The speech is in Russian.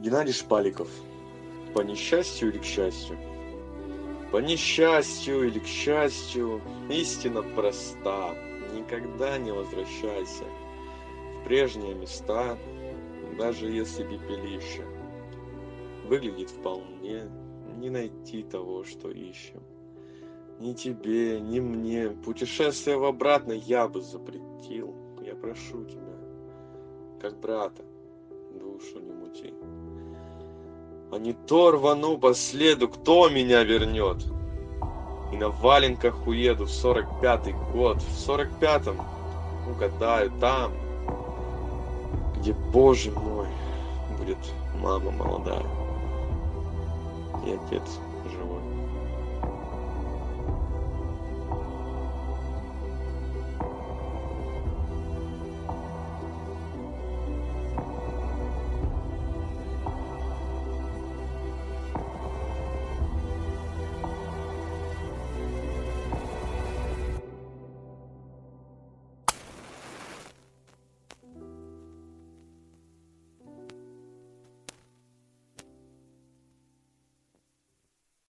Геннадий Шпаликов. По несчастью или к счастью? По несчастью или к счастью, истина проста. Никогда не возвращайся в прежние места, даже если пепелище выглядит вполне, не найти того, что ищем. Ни тебе, ни мне путешествие в обратно я бы запретил. Я прошу тебя, как брата, душу не мути. А не то рвану по следу, кто меня вернет? И на валенках уеду в 45-й год. В 45-м угадаю там, где, боже мой, будет мама молодая и отец живой.